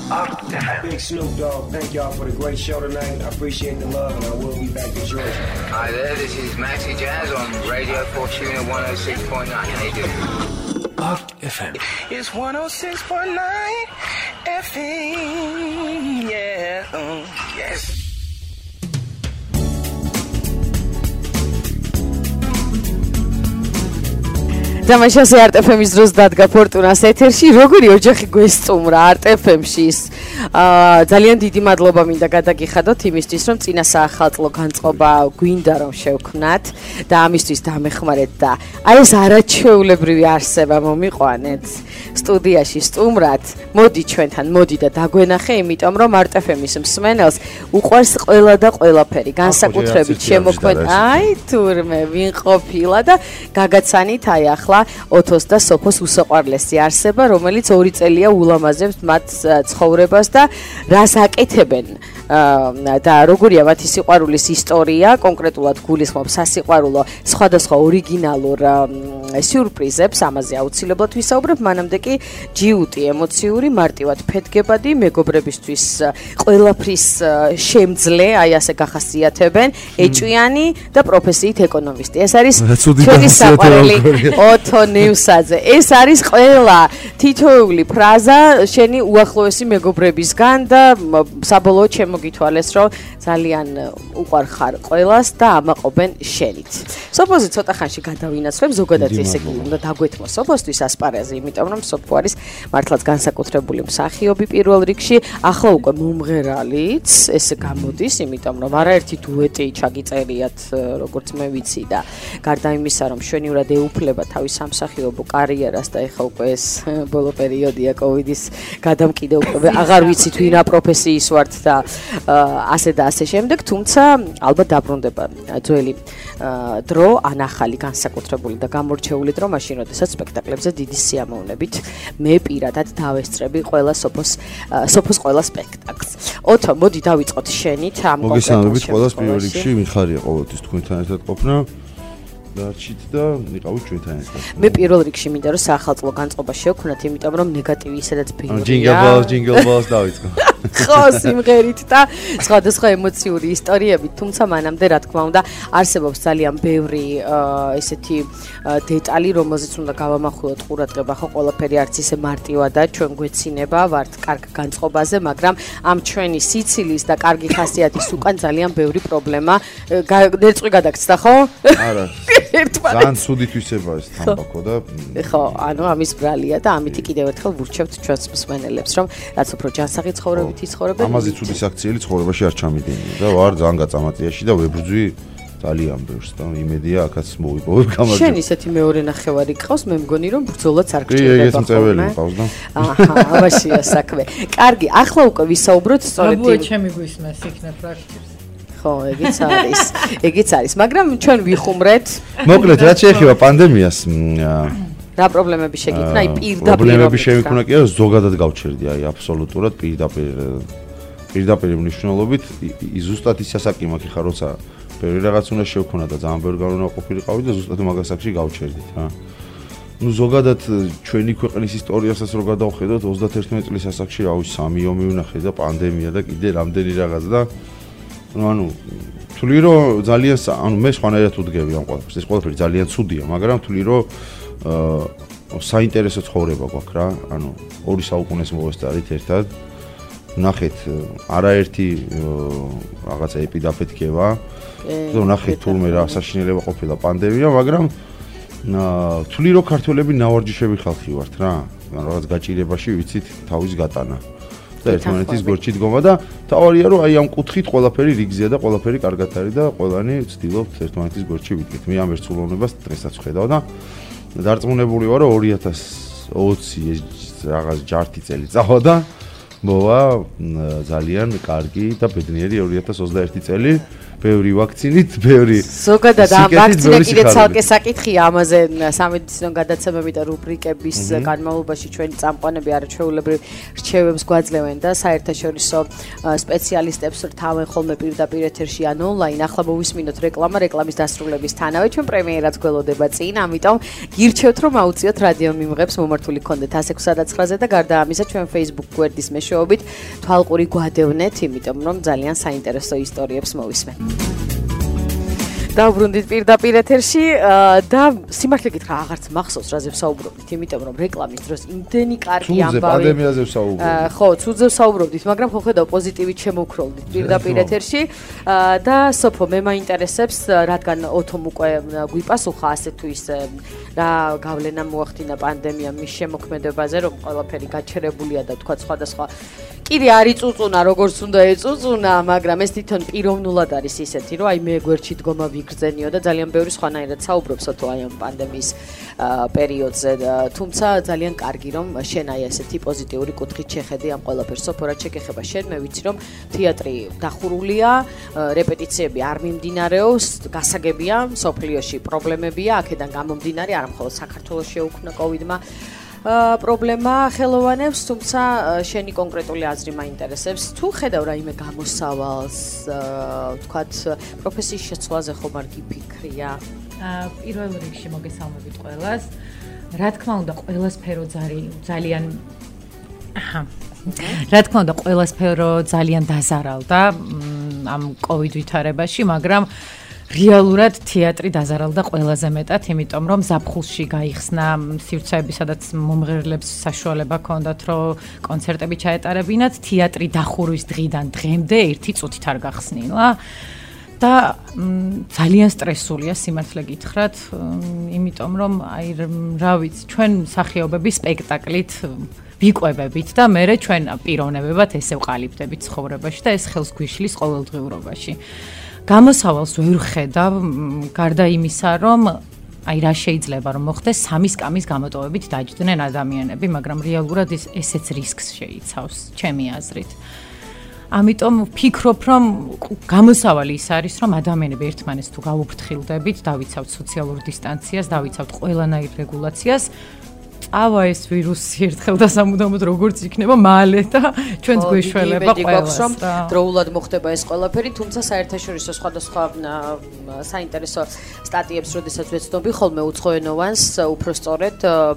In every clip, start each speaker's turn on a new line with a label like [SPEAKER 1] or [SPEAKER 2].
[SPEAKER 1] Big Snoop Dogg, thank y'all for the great show tonight. I appreciate the love, and I will be back to Georgia.
[SPEAKER 2] Hi there, this is Maxi Jazz on Radio Fortuna 106.9. How you doing?
[SPEAKER 3] FM.
[SPEAKER 4] It's 106.9 FM. Yeah. Yes.
[SPEAKER 5] Დამაშაზე არტ-FM-ის დროს დადგა ფორტუნას ეთერში, როგორი ოჯახი გვესწუმრა არტ-FM-ში. ძალიან დიდი მადლობა მინდა გადაგიხადოთ იმისთვის, რომ წინა საახალწლო განწყობა გვინდა რომ შევქმნათ და ამისთვის დამეხმარეთ და აი ეს არაჩვეულებრივი არსება მომიყვანეთ სტუდიაში სტუმრად. მოდი ჩვენთან, მოდი და დაგვენახე, იმიტომ რომ არტ-FM-ის მსმენელს უყვარს ყველა და ყველაფერი, განსაკუთრებით შემოქმედი. აი თურმე ვინ ყოფილა და გაგაცანით აი ახლა ოთოს და სოფოს უსაყვარლესი არსება, რომელიც 2 წელია ულამაზებს მათ ცხოვრებას და რას აკეთებენ და როგორია მათი სიყვარულის ისტორია, კონკრეტულად გულისხმობს სასიყვარულო სხვადასხვა ორიგინალურ სიურპრიზებს, ამაზე აუცილებლად ვისაუბრებ, მანამდე კი ჯიუტი ემოციური, მარტივად ფეთგებადი, მეგობრებისთვის ყველაფრის შემძლე, აი ასე გახასიათებენ, ეჭვიანი და პროფესიით ეკონომისტი. ეს არის ჩვენი საყვარელი ოთო ნევსაძე. ეს არის ყველა თითოეული ფრაზა შენი უახლოესი მეგობრებისგან და საბოლოოდ შემოგითვალეს, რომ ძალიან უყვარხარ ყველას და ამაყობენ შენით. სოფოზე ცოტა ხანში გადავინაცვლებ, ზოგადად ესე იგი უნდა დაგვეთმოს სოფოსთვის ასპარეზი, იმიტომ რომ სოფო არის მართლაც განსაკუთრებული მსახიობი პირველ რიგში, ახლა უკვე მომღერალიც, ესე გამოდის, იმიტომ რომ არაერთი დუეტი ჩაგიწერიათ, როგორც მე ვიცი და გარდა იმისა, რომ შვენივრად ეუფლება თავის სამსახიობო კარიერას და ეხლა უკვე ეს ბოლო პერიოდია კოვიდის გადამკიდევ, აღარ ვიცით ვინა პროფესიის ვართ და ასე და ასე შემდეგ, თუმცა ალბათ დაბრუნდება ძველი დრო ან ახალი განსაკუთრებული და გამორჩეული დრო მაშინ, როდესაც სპექტაკლებზე დიდი სიამოვნებით მე პირადად დავესწრები ყველა სოფოს ყველა სპექტაკლს. ოთო, მოდი დავიწყოთ შენით ამ
[SPEAKER 6] მოგესალმებით ყველას პირველ რიგში, მიხარია ყოველთვის თქვენთან ერთად ყოფნა. დარჩით და იყავით ჩვენთან ერთად.
[SPEAKER 5] მე პირველ რიგში მინდა რომ საახალწლო განწყობა შევქმნათ, იმიტომ რომ ნეგატივი ისედაც ბევრია.
[SPEAKER 6] ჯინგელ ბელს დავიწყო.
[SPEAKER 5] ხო, სიმღერით და სხვადასხვა ემოციური ისტორიებით, თუმცა მანამდე რა თქმა უნდა არსებობს ძალიან ბევრი ესეთი დეტალი, რომელზეც უნდა გავამახვილოთ ყურადღება, ხო ყველაფერი არც ისე მარტივადაა, ჩვენ გვეცინება, ვართ კარგ განწყობაზე, მაგრამ ამ ჩვენი სიცილის და კარგი ხასიათის უკან ძალიან ბევრი პრობლემა ნერწყვი გადაგცდა, ხო?
[SPEAKER 6] არა. ძალიან ცუდი თვისება ეს თამბაქო და
[SPEAKER 5] ხო, ანუ ამის ბრალია და ამითი კიდევ ერთხელ ვურჩევთ ჩვენს მსმენელებს, რომ რაც უფრო ჯანსაღი ცხოვრებით იცხოვრებენ.
[SPEAKER 6] ამაზე ცუდი საქციელი ცხოვრებაში არ ჩამიდენია და ვარ ძალიან გაწამატიაში და ვებრძვი ძალიან ბევრს და იმედია აქაც მოვიპოვებ გამარჯვება.
[SPEAKER 5] შენ ისეთი მეორე ნახევარი გყავს, მე მგონი რომ ბრძოლაც არ გჭირდება.
[SPEAKER 6] კი, ეს მწეველი მყავს და.
[SPEAKER 5] აჰა, ამაშია საქმე. კარგი, ახლა უკვე ვისაუბროთ სწორედ
[SPEAKER 7] აბუე ჩემი გვისმეს იქნებ პრაქტიკას.
[SPEAKER 5] ხო, ეგეც არის, მაგრამ ჩვენ ვიხუმრეთ.
[SPEAKER 6] მოკლედ, რაც შეეხება პანდემიას,
[SPEAKER 5] რა პრობლემები შეგიქმნა, აი პირდაპირ
[SPEAKER 6] პრობლემები შემიქმნა კი არა, ზოგადად გავჩერდი, აი აბსოლუტურად პირდაპირ მნიშვნელობით, ზუსტად ის ასაკი მაქვს ხა, როცა ბევრი რაღაც უნდა შევქონა და ძალიან ბევრი განუყოფილიყავი და ზუსტად მაგ ასაკში გავჩერდით, რა. ნუ ზოგადად ჩვენი ქვეყნის ისტორიასაც რო გადავხედოთ 31 წლის ასაკში, რავი, 3 ომი ვნახე და პანდემია და კიდე რამდენი რაღაც და ანუ თვლი რომ ძალიან ანუ მე სხვანაირად ვდგები ამ ყველაფერს. ეს ყველაფერი ძალიან ცუდია, მაგრამ თვლი რომ საინტერესო ცხოვრება გვაქვს რა. ანუ 2 საუკუნეს მოვესწარით ერთად. ნახეთ არაერთი რაღაცა ეპიდაფეთქება. და ნახეთ თურმე რა საშინელება ყოფილა პანდემია, მაგრამ თვლი რომ ქართველები ნავარჯიშები ხალხი ვართ რა. ანუ რაღაც გაჭირებაში ვიცით თავის გატანა. და ერთმანეთის გორჩი დგომა და თავარია რომ აი ამ კუთხით ყველაფერი რიგზია და ყველაფერი კარგად არის და ყველანი ცდილობთ ერთმანეთის გორჩი ვიდგეთ. მე ამ ერთსულოვნებას დღესაც ვხედავ და დარწმუნებული ვარ რომ 2020 რაღაც ჯართი წელი წავა და მოვა ძალიან კარგი და ბედნიერი 2021 წელი ბევრი ვაქცინით, ბევრი
[SPEAKER 5] ზოგადად ამ ვაქცინა კიდე ცალკე საკითხია ამაზე სამედიცინო გადაცემები და რუბრიკების განმავლობაში ჩვენი წამყვანები არაჩვეულებრივ რჩევებს გვაძლევენ და საერთაშორისო სპეციალისტებს რთავენ ხოლმე პირდაპირ ეთერში ან ონლაინ. ახლა მოვისმინოთ რეკლამის დასრულებისთანავე ჩვენ პრემიერაც გველოდება წინ, ამიტომ გირჩევთ რომ აუწიოთ რადიო მიმღებს მომართული გქონდეთ 106.9-ზე და გარდა ამისა ჩვენ Facebook გვერდის მეშვეობით თვალყური გვადევნეთ, იმიტომ რომ ძალიან საინტერესო ისტორიებს მოვისმენთ. დავბრუნდით პირდაპირ ეთერში და სიმართლე გითხრა აღარც მახსოვს რაზე ვსაუბრობდით, იმიტომ რომ რეკლამის დროს იმდენი კარგი ამბავი
[SPEAKER 6] პანდემიაზე ვსაუბრობდით.
[SPEAKER 5] ხო, ცუდზე ვსაუბრობდით, მაგრამ ხო ხედავ პოზიტივით შემოვქროლდით პირდაპირ ეთერში და სოფო მე მაინტერესებს, რადგან ოთომ უკვე გვიპასუხა ასე თუ ისე რა გავლენა მოახდინა პანდემიამ მის შემოქმედებაზე, რომ ყველაფერი გაჩერებულია და თქვა სხვადასხვა კიდე არ იწუწუნა როგორც უნდა ეწუწუნა, მაგრამ ეს თვითონ პიროვნულად არის ისეთი, რომ აი მე გვერდში დგომა ვიგრძენიო და ძალიან ბევრი სხვანაირად საუბრობს თუ აი ამ პანდემიის პერიოდზე, თუმცა ძალიან კარგი რომ შენ აი ესეთი პოზიტიური კუთხით შეხედი ამ ყველაფერს. სოფო რა შეგეხება შენ, მე ვიცი რომ თეატრი დახურულია, რეპეტიციები არ მიმდინარეობს, გასაგებია, სოფლიოში პრობლემებია, აქედან გამომდინარე არა მხოლოდ საქართველოს შეუქმნა კოვიდმა პრობლემა ხელოვანებს, თუმცა შენი კონკრეტული აზრი მაინტერესებს. თუ ხედავ რაიმე გამოსავალს, ვთქვათ, პროფესიის შეცვლაზე ხომ არ გიფიქრია?
[SPEAKER 7] პირველ რიგში მოგესალმებით ყველას. რა თქმა უნდა, ყველა სფერო ძალიან რა თქმა უნდა, ყველა სფერო ძალიან დაზარალდა ამ კოვიდ ვითარებაში, მაგრამ რეალურად თეატრი დაზარალდა ყველაზე მეტად, იმიტომ რომ ზაფხულში გაიხსნა სივრცეები, სადაც მომღერლებს საშუალება ჰქონდათ, რომ კონცერტები ჩაეტარებინათ, თეატრი დახურვის დღიდან დღემდე 1 წუთით არ გახსნილა. და ძალიან სტრესულია სიმართლე გითხრათ, იმიტომ რომ აი რა ვიცი, ჩვენ მსახიობები სპექტაკლით ვიყვებებით და მე ჩვენ პიროვნებებად ესე ვყალიბდებით ცხოვრებაში და ეს ხელს გვიშლის ყოველდღიურობაში. გამოსავალს ვერ ხედავ, გარდა იმისა, რომ აი რა შეიძლება რომ მოხდეს 3 კამის გამოტოვებით დაჯდნენ ადამიანები, მაგრამ რეალურად ესეც რისკს შეიცავს, ჩემი აზრით. ამიტომ ვფიქრობ, რომ გამოსავალი ის არის, რომ ადამიანები ერთმანეთს თუ გავუფრთხილდებით, დავიცავთ სოციალურ დისტანციას, დავიცავთ ყველანაირ რეგულაციას, წავა ეს ვირუსი ერთხელ და სამუდამოდ როგორც იქნება მალე და ჩვენს გვეშველება ყველას.
[SPEAKER 5] დროულად მოხდება ეს ყველაფერი, თუმცა საერთაშორისო სხვადასხვა საინტერესო სტატიებს, როდესაც ვეცნობი ხოლმე უცხოენოვანს, უფრო სწორედ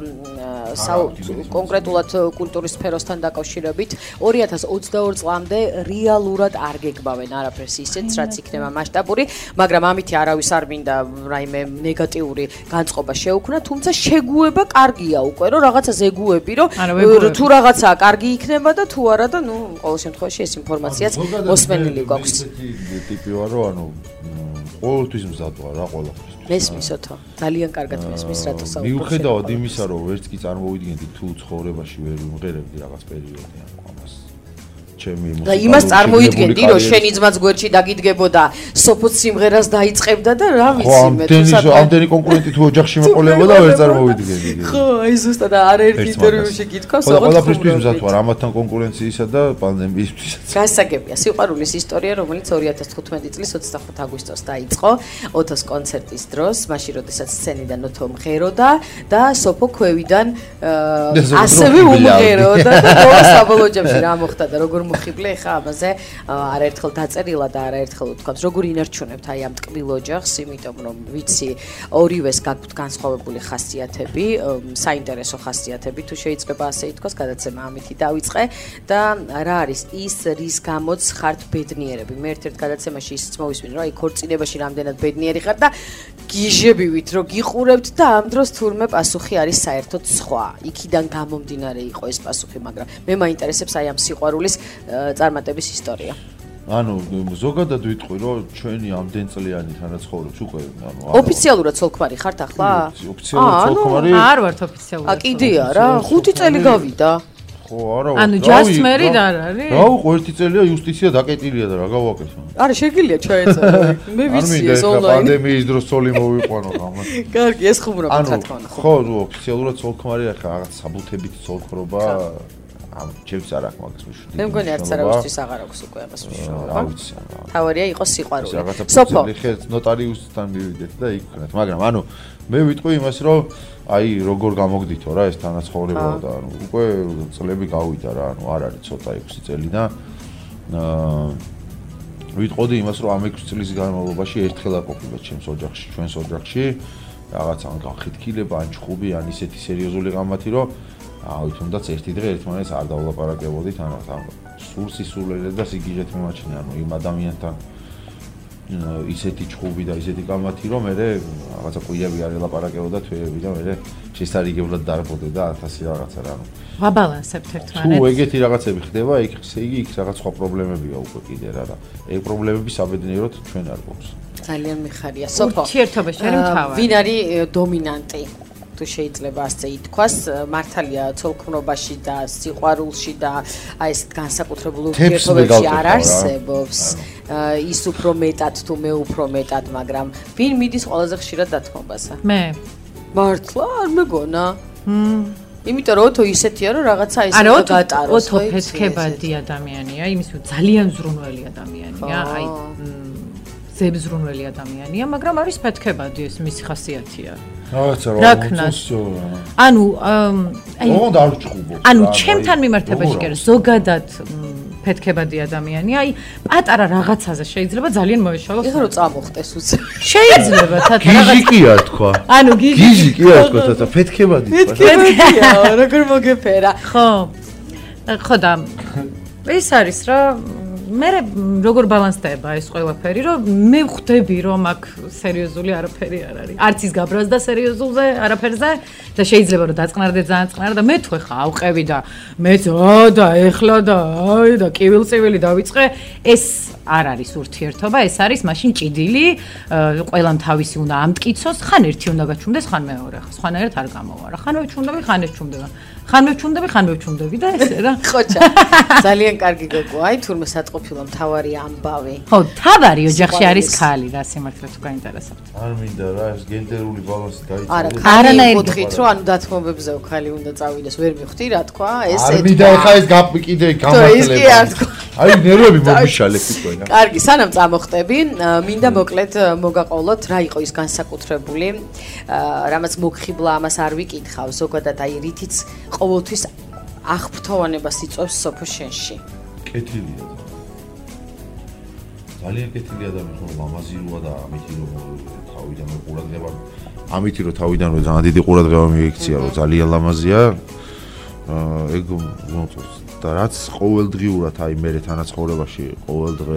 [SPEAKER 5] კონკრეტულად კულტურის სფეროსთან დაკავშირებით 2022 წლამდე რეალურად არ გეგმავენ არაფერს ისეთ, რაც იქნება მასშტაბური, მაგრამ ამითი არავის არ მინდა რაიმე ნეგატიური განწყობა შეუქმნა, თუმცა შეგუება კარგია უკვე, რომ რაღაცა ზეგუები, რომ თუ რაღაცა კარგი იქნება და თუ არა და ნუ ყოველ შემთხვევაში ეს ინფორმაციაც მოსმენილი გვაქვს.
[SPEAKER 6] ტიპი ვარ, რომ ანუ ყოველთვის მზად ვარ რა ყველაფერს.
[SPEAKER 5] მესმისოთო, ძალიან კარგად მესმის რატო საუბრობ.
[SPEAKER 6] მიუხედავად იმისა, რომ ვერც კი წარმოვიდგენდი თუ ცხოვრებაში ვერ ვიმღერებდი რაღაც პერიოდი ამას.
[SPEAKER 5] და იმას წარმოიდგენდი, რომ შენი ძმაც გვერდში დაგიდგებოდა, სოფოც სიმღერას დაიწყებდა და რა ვიცი მე თუ
[SPEAKER 6] საერთოდ ამდენი კონკურენტი თუ ოჯახში მოყოლებოდა, ვერ წარმოვიდგენდი.
[SPEAKER 5] ხო, აი ზუსტად არაერთი ინტერვიუში გითხოვს,
[SPEAKER 6] ოღონდ ყველაფერთვის მზად ვარ, ამათთან კონკურენციისა და პანდემიისთვისაც.
[SPEAKER 5] გასაგებია, სიყვარულის ისტორია, რომელიც 2015 წლის 25 აგვისტოს დაიწყო, ოთოს კონცერტის დროს, მაშინ როდესაც სცენიდან ოთო მღეროდა და სოფო ქვევიდან ასევე უმღეროდა და საბოლოო ჯამში რა მოხდა და როგორ მოხიბლე ხა ამაზე არაერთხელ დაწერილა და არაერთხელ ვთქვათ როგორ ინარჩუნებთ აი ამ ტკბილ ოჯახს, იმიტომ რომ ვიცი ორივეს გაქვთ განსხვავებული ხასიათები, საინტერესო ხასიათები, თუ შეიძლება ასე ითქვას, გადაცემა ამითი დავიწყე და რა არის ის რის გამოც ხართ ბედნიერები. მე ერთ-ერთ გადაცემაში ისიც მოვისმინე, რომ აი ქორწინებაში რამდენად ბედნიერი ხარ და გიჟებივით რომ გიყურებთ და ამ დროს თურმე პასუხი არის საერთოდ სხვა. იქიდან გამომდინარე იყო ეს პასუხი, მაგრამ მე მაინტერესებს აი ამ სიყვარულის წარმატების ისტორია.
[SPEAKER 6] ანუ ზოგადად ვიტყვი, რომ ჩვენი ამდენწლიანი თანაცხოვრებს უკვე ანუ
[SPEAKER 5] ოფიციალურად ცოლქმარი ხართ ახლა?
[SPEAKER 6] ოფიციალურად ცოლქმარი?
[SPEAKER 7] არ ვართ ოფიციალურად.
[SPEAKER 5] კიდე არა, 5 წელი გავიდა.
[SPEAKER 6] ხო, არა.
[SPEAKER 7] ანუ just married არ არის?
[SPEAKER 6] რა უყო, 1 წელია იუსტიცია დაკეტილია და რა გავაკეთო?
[SPEAKER 5] არა, შეგიძლია ჩაეწერო. მე ვიცი ეს ონლაინ.
[SPEAKER 6] პანდემიის დროს ცოლი მოვიყვანო გამო.
[SPEAKER 5] კარგი, ეს ხუმრობა რა თქმა უნდა.
[SPEAKER 6] ხო, ოფიციალურად ცოლქმარი ახლა რაღაც საბუთებით ცოლქრობა. ჩემს არ აქვს მაგას მნიშვნელობა.
[SPEAKER 5] მე მგონი არც არავისთვის აღარ აქვს უკვე ამას მნიშვნელობა.
[SPEAKER 6] რა ვიცი.
[SPEAKER 5] თავარია იყოს სიყვარული.
[SPEAKER 6] სოფო ნოტარიუსთან მივიდეთ და იქ ვქნათ, მაგრამ ანუ მე ვიტყვი იმას, რომ აი როგორ გამოგდითო რა ეს თანაცხოვრება და ანუ უკვე წლები გავიდა რა, ანუ არ არის ცოტა 6 წელი და ვიტყოდი იმას, რომ ამ 6 წლის განმავლობაში ერთხელ არ ყოფილა ჩემს ოჯახში, ჩვენს ოჯახში რაღაცა ან განხეთქილება, ან ჩხუბი, ან ისეთი სერიოზული გამათი, რომ აი თუნდაც ერთი დღე ერთმანეთს არ დავლაპარაკებოდით, ან სულსისულელე და სიგიჟეთ მიმაჩნია, ანუ იმ ადამიანთან ისეთი ჩხუბი და ისეთი გამათი, რომ მე რაღაცა ყვიები არ ელაპარაკებოდა თვეები და მე შესარიგებლად დარბოდე და 1000 რაღაცა რა, ანუ
[SPEAKER 7] ვაბალანსებთ ერთმანეთს.
[SPEAKER 6] თუ ეგეთი რაღაცები ხდება, ისე იგი იქ რაღაც სხვა პრობლემებია უკვე კიდე რა და ეგ პრობლემები საბედნიეროდ ჩვენ არ გვაქვს.
[SPEAKER 5] ძალიან მიხარია. სოფო.
[SPEAKER 7] ურთიერთობაში არის მთავარი.
[SPEAKER 5] ვინ არის დომინანტი? თუ შეიძლება ასე ითქვას, მართალია ცოლქმრობაში და სიყვარულში და აი ეს განსაკუთრებულ ურთიერთობებში არ არსებობს ის უფრო მეტად თუ მე უფრო მეტად, მაგრამ ვინ მიდის ყველაზე ხშირად დათმობაზე?
[SPEAKER 7] მე.
[SPEAKER 5] მართლა არ მეგონა. იმიტომ რომ ოთო ისეთია რომ რაღაცა ისე გატაროს.
[SPEAKER 7] ოთო ფეთქებადი ადამიანია, იმის ძალიან ზრუნველი ადამიანია, აი ზებზრუნველი ადამიანია, მაგრამ არის ფეთქებადი, ეს მისი ხასიათია. ანუ ანუ ჩემთან მიმართებაში კი არა, ზოგადად ფეთქებადი ადამიანია, აი პატარა რაღაცაზე შეიძლება ძალიან მოეშალოს.
[SPEAKER 5] ეხლა რომ წამოხტეს უცებ.
[SPEAKER 7] შეიძლება თათა
[SPEAKER 6] გიჟი კი არ თქვა.
[SPEAKER 7] ანუ
[SPEAKER 6] გიჟი კი არ თქვა თათა ფეთქებადი.
[SPEAKER 5] ფეთქებადია, როგორ მოგეფერა.
[SPEAKER 7] ხო და ეს არის რა მე როგორ ბალანსდება ეს ყველაფერი, რომ მე ვხვდები, რომ აქ სერიოზული არაფერი არ არის. არც ის გაბრაზდა სერიოზულზე არაფერზე და შეიძლება რომ დაწყნარდე ძალიან წყნარ და მე თუ ხა ავყევი და მე და ეხლა და აი და კივილწივილი დავიწყე, ეს არ არის ურთიერთობა, ეს არის მაშინ ჭიდილი, ყველამ თავისი უნდა ამტკიცოს, ხან ერთი უნდა გაჩვმდეს, ხან მეორე, სხვანაირად არ გამოვა რა. ხან ვეჩვმდები, ხან ეს ჩვმდება. ხან ვეჩვმდები და ესე რა.
[SPEAKER 5] ხოჭა. ძალიან კარგი გოგო, აი თურმე საწყობილო მთავარი ამბავი.
[SPEAKER 7] ხო, მთავარი ოჯახში არის ხალი რა, სიმართლე თუ გაინტერესებთ.
[SPEAKER 6] არ მინდა რა, ეს გენდერული ბალანსი დაიწყო.
[SPEAKER 5] არანაირი გითხით, რომ ანუ დათმობებზე ხალი უნდა წავიდეს, ვერ მივხვდი რა თქვა, ეს
[SPEAKER 6] არ მინდა ხა ეს კიდე გამართლება. აი ნერვები მომიშალეთ თქვენა.
[SPEAKER 5] კარგი, სანამ წამოხტები, მინდა მოკლედ მოგაყოლოთ რა იყო ის განსაკუთრებული, რამაც მოგხიბლა ამას არ ვიკითხავ, ზოგადად აი რითიც ყოველთვის აღფრთოვანებას იწვევს სოფო შენში.
[SPEAKER 6] კეთილია. ძალიან კეთილი ადამიანი, ლამაზი როა და ამითი რომ თავიდან ყურადღება, ამითი რომ თავიდანვე ძალიან დიდი ყურადღება მიიქცია, რომ ძალიან ლამაზია. ეგ მოწონს და რაც ყოველდღიურად აი მე თანაცხოვრებაში ყოველდღე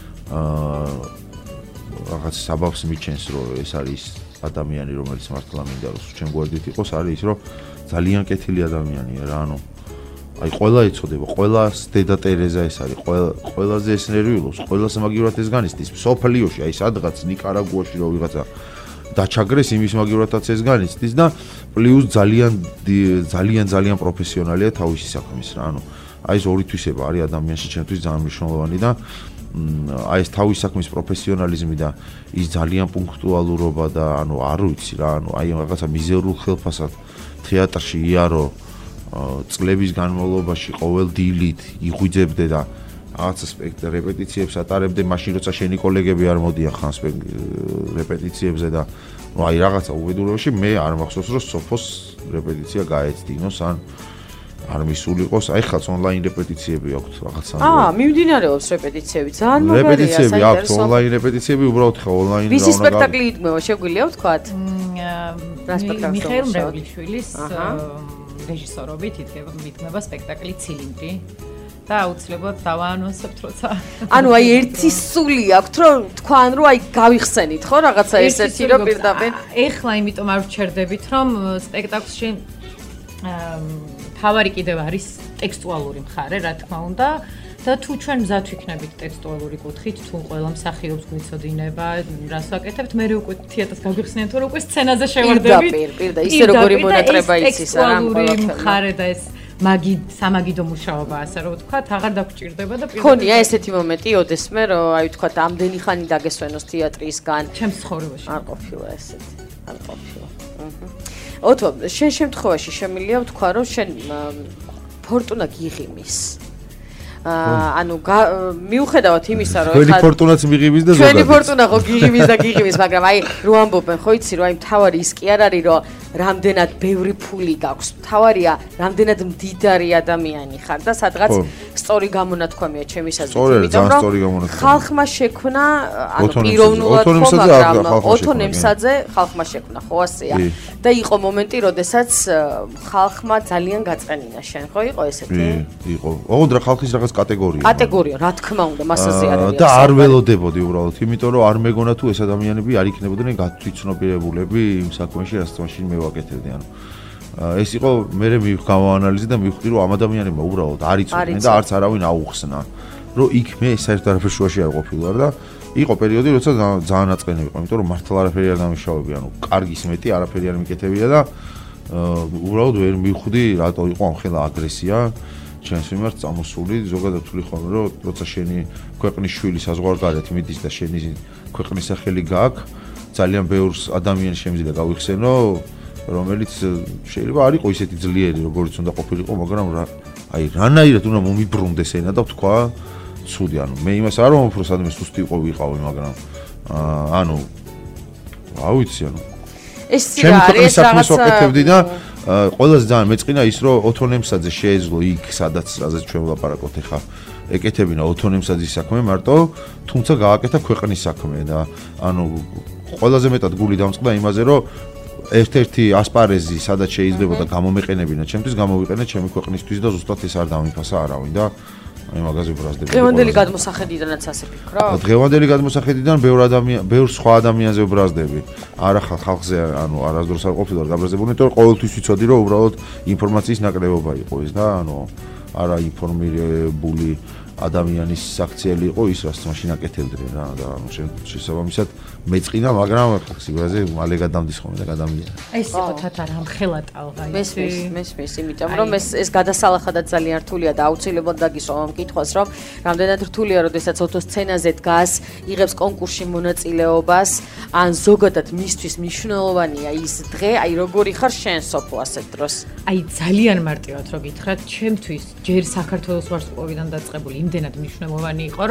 [SPEAKER 6] რაღაც საბავშვს მიჩენს, რომ ეს არის ადამიანი, რომელიც მართლა მინდა რომ ჩვენ გვერდით იყოს, არის ის, რომ ძალიან კეთილი ადამიანია რა, ანუ აი ყველა იცოდება, ყველას დედა ტერეზა ეს არის, ყველაზე ეს ნერვიულობს, ყველას მაგივრად ეს განიცდის. სოფლიოში, აი სადღაც ნიკარაგუაში რო ვიღაცა დაჩაგრეს, იმის მაგივრადაც ეს განიცდის და პლუს ძალიან პროფესიონალია თავისი საქმის რა, ანუ აი ეს ორი თვისება არის ადამიანში ჩემთვის ძალიან მნიშვნელოვანი და აი ეს თავის საქმის პროფესიონალიზმი და ის ძალიან პუნქტუალურობა და ანუ არ ვიცი რა, ანუ აი რაღაცა მიზერულ ხელფასად თეატრში იარო წლების განმავლობაში ყოველ დილით იღვიძებდე და რაღაცა რეპეტიციებს ატარებდე, მაშინ როცა შენი კოლეგები არ მოდიან ხან რეპეტიციებზე და ну აი რაღაცა უბედურებაში მე არ მახსოვს რომ სოფოს რეპეტიცია გაეცდინოს ან არ მისულიყოს, აი ხალხს ონლაინ რეპეტიციები აქვს რაღაცა.
[SPEAKER 5] მიმდინარეობს რეპეტიციები, ძალიან მაგარია.
[SPEAKER 6] რეპეტიციები აქვს, ონლაინ რეპეტიციები, უბრალოდ ხა ონლაინ რა უნდა.
[SPEAKER 5] ვისი სპექტაკლი იდგმება, შეგვიძლია ვთქვათ? რა სპექტაკლი?
[SPEAKER 7] მიხეილ მრევლიშვილის რეჟისორობით იდგმება სპექტაკლი ცილინდრი. და აუცილებლად დავაანონსებთ, როცა
[SPEAKER 5] ანუ აი ერთი სული აქვს, რომ თქვან რომ აი გავიხსენით, ხო, რაღაცა ესეთი რომ პირდაპირ
[SPEAKER 7] ეხლა იმიტომ არ ვჩერდებით, რომ სპექტაკლში თავარი კიდევ არის ტექსტუალური მხარე, რა თქმა უნდა, და თუ ჩვენ მზად ვიქნებით ტექსტუალური კუთხით, თუ ყველა მსახიობს გვეცოდინება, რას ვაკეთებთ, მე უკვე თეატრს გავიხსენეთ, რომ უკვე სცენაზე შევარდებით.
[SPEAKER 5] პირდა, ისე როგორი მონატრება იცის რა,
[SPEAKER 7] ტექსტუალური მხარე და ეს სამაგიდო მუშაობა, ასე რომ ვთქვათ, აღარ დაგჭირდება და
[SPEAKER 5] ქონია ესეთი მომენტი ოდესმე, რომ აი ვთქვათ, ამდენი ხანი დაგესვენოს თეატრისგან.
[SPEAKER 7] ჩემს ცხოვრებაში
[SPEAKER 5] არ ყოფილა ესეთი, არ ყოფილა. ოთო, შენ შემთხვევაში შემიძლია ვთქვა, რომ შენ ფორტუნა გიღიმის. ანუ მიუხედავად იმისა, რომ
[SPEAKER 6] ჩვენი ფორტუნაც მიღიმის და ზოგადად.
[SPEAKER 5] ჩვენი ფორტუნა ხო გიღიმის და გიღიმის, მაგრამ აი რო ამბობენ, ხო იცი, რომ აი მთავარი ის კი არ არის, რომ რამდენად ბევრი ფული გაქვს. მთავარია, რამდენად მდიდარი ადამიანი ხარ და სადღაც სწორი გამონათქვამია ჩემი აზრით, იმიტომ რომ ხალხმა შექმნა, ანუ პიროვნულად ხო, მაგრამ ოთო ნემსაძე ხალხმა შექმნა, ხო ასეა. და იყო მომენტი, როდესაც ხალხმა ძალიან გაწყენინა შენ, ხო იყო ესეთი?
[SPEAKER 6] იყო. ოღონდ რა ხალხის რაღაც
[SPEAKER 5] კატეგორია, რა თქმა უნდა, მასაზე არის.
[SPEAKER 6] და არ ველოდებოდი უბრალოდ, იმიტომ რომ არ მეგონა თუ ეს ადამიანები არ იქნებოდნენ გათვითცნობიერებულები იმ საქმეში, რაც მაშინ მე ვაკეთებდი, ანუ ეს იყო მე გავაანალიზე და მივხვდი რომ ამ ადამიანებმა უბრალოდ არ იცოდნენ და არც არავინ აუხსნა, რომ იქ მე საერთოდ არაფერ შუაში არ ყოფილვარ და იყო პერიოდი, როცა ძალიან აწყენი ვიყო, იმიტომ რომ მართლა არაფერი არ დამიშავებია, ანუ კარგის მეტი არაფერი არ მიკეთებია და უბრალოდ ვერ მივხვდი რატო იყო ამ ხელა აგრესია ჩვენს მიმართ წამოსული. ზოგადად ვთვლი ხოლმე, რომ როცა შენი ქვეყნის შვილი საზღვარგარეთ მიდის და შენი ქვეყნის სახელი გააქვს, ძალიან ბევრს ადამიანი შემიძლია გავიხსენო, რომელიც შეიძლება არ იყო ისეთი ძლიერი, როგორც უნდა ყოფილიყო, მაგრამ აი რანაირად უნდა მომიბრუნდეს ენა და თქვა ცუდი, ანუ მე იმას არ ვამბობ, რომ სადმე სუსტი ვიყავი, მაგრამ ანუ რა ვიცი, ანუ
[SPEAKER 5] ეს არის
[SPEAKER 6] რაღაცა ვაკეთებდი და ყველაზე ძალიან მეწყინა ის, რომ ოთონემსაძე შეეძლო იქ, სადაც რაზეც ჩვენ ვლაპარაკობთ ახლა, ეკეთებინა ოთონემსაძის საქმე მარტო, თუმცა გააკეთა ქვეყნის საქმე და ანუ ყველაზე მეტად გული დამწყდა იმაზე, რომ ერთ-ერთი ასპარეზი, სადაც შეიძლება და გამომეყენებინა ჩემთვის, გამოვიყენე ჩემი ქვეყნისთვის და ზუსტად ეს არ დამიფასა არავინ და აი მაგაზე ბრაზდები.
[SPEAKER 5] დღევანდელი გადმოსახედიდანაც ასე ფიქრობ?
[SPEAKER 6] დღევანდელი გადმოსახედიდან ბევრ სხვა ადამიანზე ბრაზდები. არა ხალხზე, ანუ არასდროს არ ყოფილა დაბრაზებული, იმიტომ რომ ყოველთვის ვიცოდი, რომ უბრალოდ ინფორმაციის ნაკლებობა იყო ეს და ანუ არა ინფორმირებული ადამიანის საქციელი იყო ის, რაც მაშინ აკეთებდნენ რა და ანუ შესაბამისად მეწყინა, მაგრამ სიგურაზე მალე გადამდის ხოლმე და გადამია.
[SPEAKER 7] ეს იყო თათა რამ ხელა ტალღა
[SPEAKER 5] ის. მესმის, იმიტომ რომ ეს გადასალახადაც ძალიან რთულია და აუცილებლად დაგისვა ამ კითხვას, რომ რამდენად რთულია, როდესაც ოთო სცენაზე დგას, იღებს კონკურსში მონაწილეობას, ან ზოგადად მისთვის მნიშვნელოვანია ის დღე, აი როგორი ხარ შენ სოფო ასეთ დროს.
[SPEAKER 7] აი ძალიან მარტივად რო გითხრათ, ჩემთვის ჯერ საქართველოს ვარსკვლავიდან დაწყებული იმდენად მნიშვნელოვანი იყო,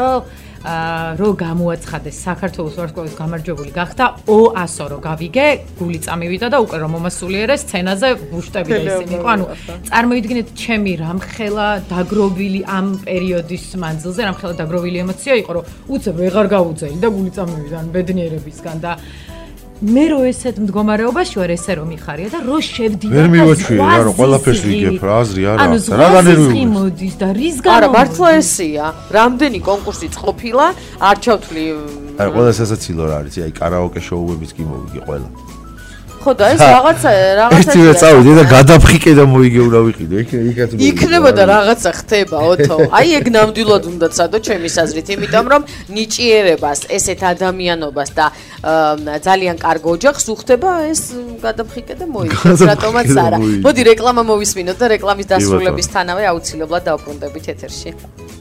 [SPEAKER 7] რომ გამოაცხადეს საქართველოს ვარსკვლავის გამარჯვებული გახდა O100 რო გავიგე, გული წამივიდა და უკვე რომ მომასულიერე სცენაზე ვუშტები და ისინი იყო. ანუ წარმოიდგინეთ ჩემი რამხელა დაგროვილი ამ პერიოდის მანძილზე, რამხელა დაგროვილი ემოცია იყო, რომ უცებ ვეღარ გავუძელი და გული წამივიდა ან ბედნიერებისგან და მე რო ესეთ მდგომარეობაში ვარ, ესე რომ მიხარია და რო შევდივარ
[SPEAKER 6] ვერ მივაჩვიე რა, რომ ყველაფერს ვიგებ რა, აზრი არა.
[SPEAKER 7] რა განერვი მოდის და რის გამო?
[SPEAKER 5] არა, მართლა ესეა. რამდენი კონკურსიც ყოფილა, არ ჩავთვლი.
[SPEAKER 6] არა, ყველა სასაცილო რა არის, აი კარაოკე შოუებიც კი მოვიგე ყველა.
[SPEAKER 5] ხო და ეს რაღაცა
[SPEAKER 6] ერთივე წავიდე და გადაფხიკე და მოიგე უნდა ვიყიდე.
[SPEAKER 5] იქნებოდა რაღაცა ხდება ოთო. აი ეგ ნამდვილად უნდა ცადო ჩემის აზრით, იმიტომ რომ ნიჭიერებას, ესეთ ადამიანობას და ძალიან კარგ ოჯახს უხდება ეს გადაფხიკე და მოიგე. რატომაც არა. მოდი რეკლამა მოვისმინოთ და რეკლამის დასრულებისთანავე აუცილებლად დავბრუნდებით ეთერში.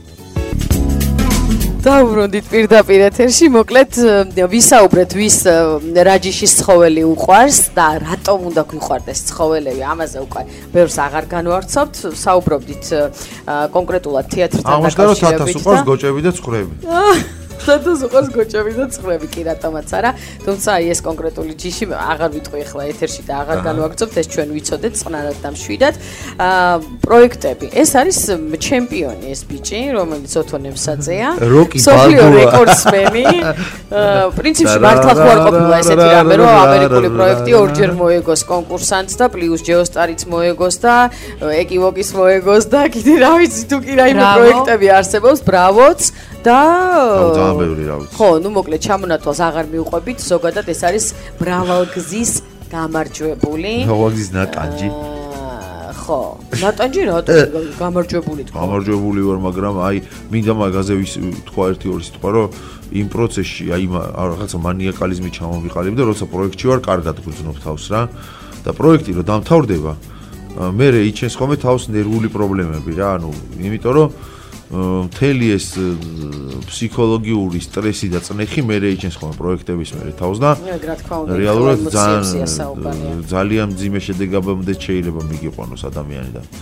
[SPEAKER 5] დავბრუნდით პირდაპირ ეთერში, მოკლედ ვისაუბრეთ ვის რაჯიშის ცხოველი უყვარს და რატომ უნდა გვიყვარდეს ცხოველები, ამაზე უკვე ბევრს აღარ განვარცობთ, საუბრობდით კონკრეტულად თეატრთან
[SPEAKER 6] დაკავშირებით. ამას უყვარს გოჭები და ცხვრები.
[SPEAKER 5] სადაც უყურს გოჭები და ცხვრები კი რატომაც არა, თუმცა აი ეს კონკრეტული ჯიში აღარ ვიტყვი ახლა ეთერში და აღარ განვაგრძობთ, ეს ჩვენ ვიცოდეთ წყნარად და მშვიდად. პროექტები. ეს არის ჩემპიონი ეს ბიჭი, რომელიც ოთონემსაძეა. სოფლიო რეკორდსმენი. პრინციპში მართლა ხო არ ყოფილა ესეთი რამე, რომ ამერიკული პროექტი ორჯერ მოეგოს კონკურსანტს და პლუს ჯეოსტარიც მოეგოს და ეკივოკის მოეგოს და კიდე რა ვიცი თუ კი რაიმე პროექტები არსებობს, ბრავოც და ხო, ნუ მოკლედ ჩამონათვალს აღარ მიუყვებით, ზოგადად ეს არის მრავალგზის გამარჯვებული.
[SPEAKER 6] მრავალგზის ნატანჯი.
[SPEAKER 5] ხო, ნატანჯი რატო გამარჯვებული თქვა?
[SPEAKER 6] გამარჯვებული ვარ, მაგრამ აი მინდა მაგაზე თქვა ერთი-ორი სიტყვა, რომ იმ პროცესში აი რაღაცა მანიაკალიზმი ჩამოვიყალიბ და როცა პროექტში ვარ, კარგად გძნობ თავს რა. და პროექტი რომ დამთავრდება, მე იჩენს ხოლმე თავს ნერვული პრობლემები რა, ანუ იმიტომ რომ მთელი ეს ფსიქოლოგიური სტრესი და წნეხი მე რეიჩენს ხოლმე პროექტების მე თავს და რეალურად ძალიან მძიმე შედეგებამდე შეიძლება მიგიყვანოს ადამიანი და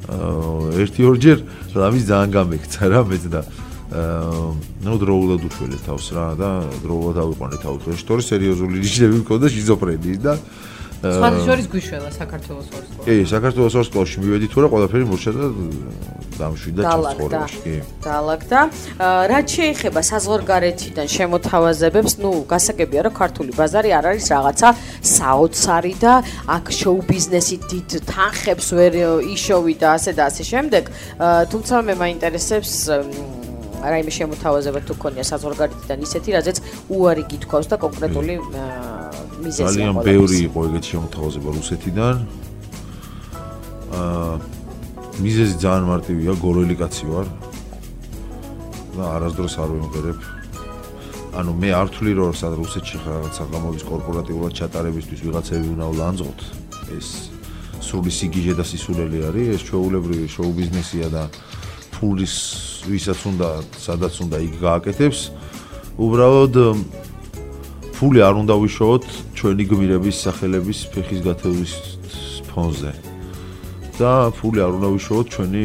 [SPEAKER 6] 1-2 რამის ძალიან გამექცა რა მეც და ნუ დროულად უშველე თავს რა და დროულად ავიყვანე თავს. შტორის სერიოზული ნიშნები მქონდა შიზოფრენიის და
[SPEAKER 7] სხვადასხვა გვიშველა საქართველოს სკოლაში.
[SPEAKER 6] კი, საქართველოს სკოლაში მივედი თუ რა ყველაფერი მორჩა და დამშვიდა ჩაცხოვრებაში. კი.
[SPEAKER 5] დაალაგდა. რაც შეეხება საზღვარგარეთიდან შემოთავაზებებს, ნუ გასაგებია რომ ქართული ბაზარი არ არის რაღაცა საოცარი და აქ შოუ ბიზნესი დიდ თანხებს ვერ იშოვი და ასე და ასე შემდეგ. თუმცა მე მაინტერესებს რაიმე შემოთავაზება თუ ქონია საზღვარგარეთიდან ისეთი, რაზეც უარი გითქვავს და კონკრეტული მიზეზია.
[SPEAKER 6] ძალიან ბევრი იყო ეგეთი შემოთავაზება რუსეთიდან. მიზეზი ძალიან მარტივია, გორელი კაცი ვარ. და არასდროს არ ვიმღერებ. ანუ მე არ ვთვლი რომ სად რუსეთში რაღაცა გამოვის კორპორატიულად ჩატარებისთვის ვიღაცები უნდა ლანძღოთ. ეს სრული სიგიჟე და სისულელი არის, ეს ჩვეულებრივი შოუ ბიზნესია და ფულის ვისაც უნდა, სადაც უნდა იქ გააკეთებს. უბრალოდ ფული არ უნდა ვიშოვოთ ჩვენი გმირების სახელების ფეხის გათევლის ფონზე. და ფული არ უნდა ვიშოვოთ ჩვენი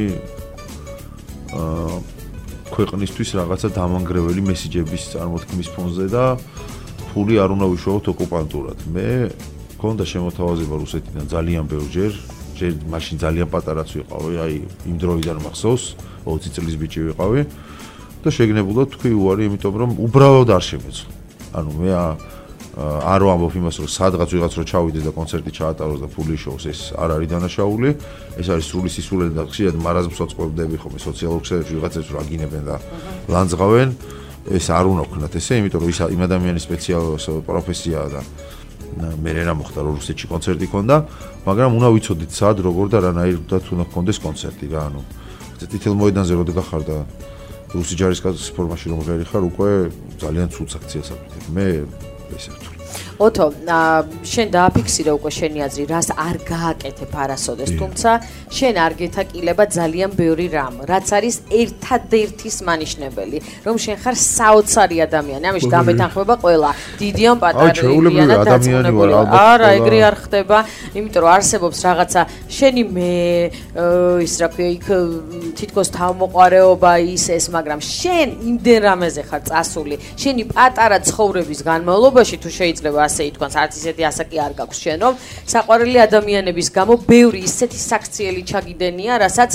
[SPEAKER 6] ქვეყნისთვის რაღაცა დამანგრეველი მესიჯების წარმოთქმის ფონზე და ფული არ უნდა ვიშოვოთ ოკუპანტურად. მე მქონდა შემოთავაზება რუსეთიდან ძალიან ბევრჯერ, ჯერ მაშინ ძალიან პატარაც ვიყავი, აი იმ დროიდან მახსოვს, 20 წლის ბიჭი ვიყავი და შეგნებულად თქვი უარი, იმიტომ რომ უბრალოდ არ შემეძლო. ანუ მე არ ვამბობ იმას, რომ სადღაც ვიღაც რო ჩავიდეს და კონცერტი ჩაატაროს და ფული შოვს, ეს არ არის დანაშაული, ეს არის სრული სისულელი და ხშირად მარაზმს ვწყობდები ხოლმე სოციალურ ქსელებში ვიღაცებს რო აგინებენ და ლანძღავენ, ეს არ უნდა ვქნათ ესე, იმიტომ რომ იმ ადამიანის სპეციალური პროფესიაა და მე რა მოხდა რომ რუსეთში კონცერტი ქონდა, მაგრამ უნდა ვიცოდით სად, როგორ და რანაირად უნდა გქონდეს კონცერტი რა, ანუ თითელ მოედანზე რო დგახარ და რუსი ჯარისკაცის ფორმაში რომ ღერი ხარ, უკვე ძალიან ცუდ აქციას აკეთებ. მე ესე ვთვლი.
[SPEAKER 5] ოთო, შენ დააფიქსირე უკვე შენი აზრი, რას არ გააკეთებ არასოდეს, თუმცა შენ არ გეთაკილება ძალიან ბევრი რამ, რაც არის ერთადერთის მანიშნებელი, რომ შენ ხარ საოცარი ადამიანი, ამის გამეთანხმება ყველა, დიდი ან პატარაა და დაწუნებული. არა, ეგრე არ ხდება, იმიტომ რომ არსებობს რაღაცა შენი მე ის რა ქვია, იქ თითქოს თავმოყარეობა ის ეს, მაგრამ შენ იმდენ რამეზე ხარ წასული, შენი პატარა ცხოვრების განმავლობაში თუ შეიძლება ასე ითქვას, არც ისეთი ასაკი არ გაქვს შენ, რომ საყვარელი ადამიანების გამო ბევრი ისეთი საქციელი ჩაგიდენია, რასაც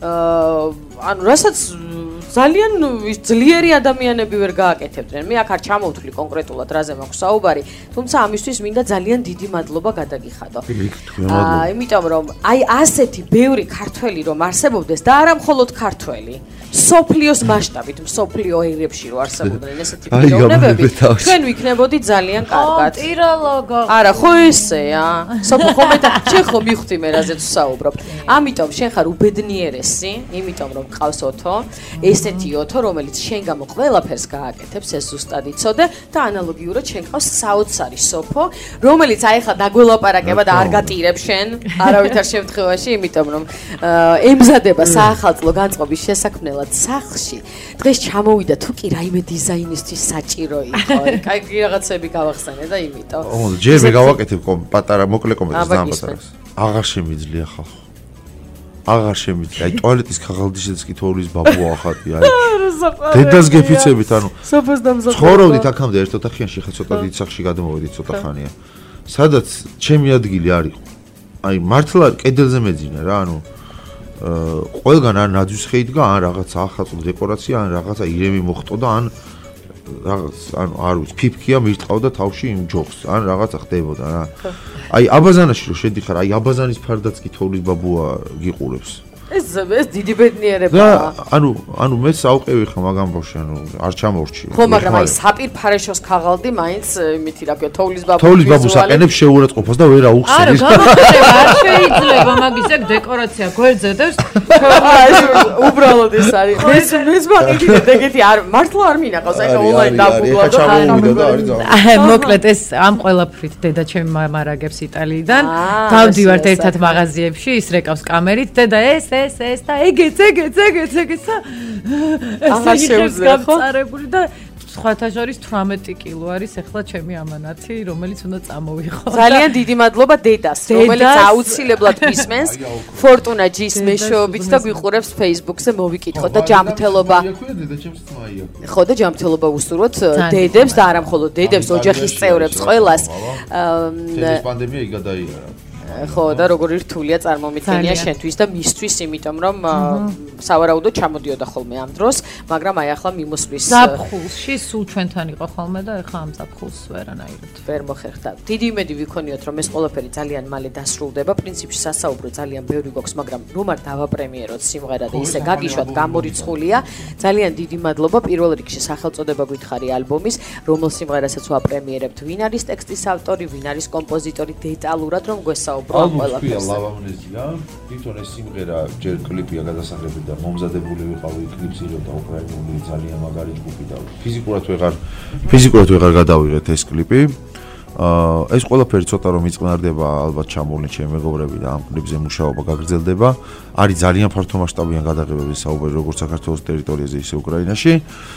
[SPEAKER 5] ძალიან ძლიერი ადამიანები ვერ გააკეთებდნენ. მე აქ არ ჩამოვთვლი კონკრეტულად რაზე მაქვს საუბარი, თუმცა ამისთვის მინდა ძალიან დიდი მადლობა გადაგიხადო. იმიტომ რომ აი ასეთი ბევრი ქართველი რომ არსებობდეს და არა მხოლოდ ქართველი, სოფლიოს მასშტაბით, სოფლიო ერებში რო არსებობდნენ ესეთი პიროვნებები, ჩვენ ვიქნებოდით ძალიან კარგად.
[SPEAKER 7] ტიროლოგო.
[SPEAKER 5] არა, ხო ესეა. სოფხომეთ, შენ ხო მივხვდი მე რაზეც ვსაუბრობ. ამიტომ შენ ხარ უბედნიერესი, იმიტომ რომ ყავს ოთო, ესეთი ოთო, რომელიც შენ გამო ყველაფერს გააკეთებს, ეს ზუსტად იცოდე და ანალოგიურად შენ ყავს საოცარი სოფო, რომელიც აი ხა დაგველაპარაკება და არ გატირებ შენ არავითარ შემთხვევაში, იმიტომ რომ ემზადება საახალწლო განწყობის შესაქმნელად სახლში. დღეს ჩამოვიდა თუ კი რაიმე დიზაინისთვის საჭირო იყო. კაი რაღაცები გავახსენე და იმიტომ.
[SPEAKER 6] ჯერ მე გავაკეთებ პატარა მოკლე კომენტარს ძალიან პატარას. აღარ შემიძლია ხალხო. აღარ შემიძლია. აი ტუალეტის ქაღალდიშიც კი თოვლის ბაბუა ახატი აი. დედას გეფიცებით ანუ.
[SPEAKER 5] სოფოს დამზადდა.
[SPEAKER 6] ცხოვრობდით აქამდე ერთ ოთახიანში, ხა ცოტა დიდ სახლში გადმოვედით ცოტა ხანია. სადაც ჩემი ადგილი არ იყო. აი მართლა კედელზე მეძინა რა, ანუ ყველგან ან ნაძვის ხეიდგა, ან რაღაცა ახალწლო დეკორაცია, ან რაღაცა ირემი მოხტოდა, ან რაღაც ანუ არ ვიცი, ფიფქია მირტყავდა თავში იმ ჯოხს, ან რაღაცა ხდებოდა რა. აი აბაზანაში რო შედიხარ, აი აბაზანის ფარდაც კი თოვლის ბაბუა გიყურებს.
[SPEAKER 5] ეს დიდი ბედნიერებაა.
[SPEAKER 6] ანუ მე საუყევი ხა მაგამ ბავშვი, ანუ არ ჩამორჩი.
[SPEAKER 5] ხო, მაგრამ აი საპირფარეშოს ქაღალდი მაინც იმითი რა ქვია, თოვლის ბაბუს
[SPEAKER 6] თოვლის ბაბუს აყენებს შეურაცხყოფას და ვერ აუხსენის.
[SPEAKER 7] არა, გამოხდება, არ შეიძლება მაგის ეგ დეკორაცია გვერდზედებს.
[SPEAKER 5] უბრალოდ ეს არის. ეს მაგით ეგეთი არ მართლა არ მინახავს, აი ონლაინ დაგუგლა და
[SPEAKER 7] მოკლედ ეს ამ ყველაფრით დედა ჩემი მარაგებს იტალიიდან. დავდივართ ერთად მაღაზიებში, ის რეკავს კამერით, დედა ეს და ეგეც და
[SPEAKER 5] აღარ შეუძლია ხო?
[SPEAKER 7] წარებული და სხვათა შორის 18 კილო არის ახლა ჩემი ამანათი, რომელიც უნდა წამოვიღო.
[SPEAKER 5] ძალიან დიდი მადლობა დედას, რომელიც აუცილებლად მისმენს ფორტუნა ჯის მეშვეობით და გვიყურებს Facebook-ზე მოვიკითხოთ და ჯანმრთელობა. ხო და ჯანმრთელობა უსურვოთ დედებს და არა მხოლოდ დედებს, ოჯახის წევრებს, ყველას.
[SPEAKER 6] ეს პანდემია იგადაიარა.
[SPEAKER 5] ხო და როგორი რთულია წარმომიდგენია შენთვის და მისთვის, იმიტომ რომ სავარაუდოდ ჩამოდიოდა ხოლმე ამ დროს, მაგრამ აი ახლა მიმოსვლის
[SPEAKER 7] ზაფხულში სულ ჩვენთან იყო ხოლმე და ახლა ამ ზაფხულს ვერანაირად
[SPEAKER 5] ვერ მოხერხდა. დიდი იმედი ვიქონიოთ, რომ ეს ყველაფერი ძალიან მალე დასრულდება. პრინციპში სასაუბრო ძალიან ბევრი გვაქვს, მაგრამ რომ არ დავაპრემიეროთ სიმღერა და ისე გაგიშვათ, გამორიცხულია. ძალიან დიდი მადლობა პირველ რიგში სახელწოდება გითხარი ალბომის, რომელ სიმღერასაც ვაპრემიერებთ, ვინ არის ტექსტის ავტორი, ვინ არის კომპოზიტორი, დეტალურად რომ გვესაუბროთ.
[SPEAKER 6] ალბომი ლავამნეზია, თვითონ ეს სიმღერა ჯერ კლიპია გადასაღები და მომზადებული ვიყავი კლიპს იღებდა უკრაინული ძალიან მაგარი ჯგუფი და ფიზიკურად ვეღარ გადავიღეთ ეს კლიპი. ეს ყველაფერი ცოტა რომ იწყნარდება, ალბათ ჩამოვლენ ჩემი მეგობრები და ამ კლიპზე მუშაობა გაგრძელდება. არის ძალიან ფართომასშტაბიან გადაღებების საუბარი როგორც საქართველოს ტერიტორიაზე, ისე უკრაინაში.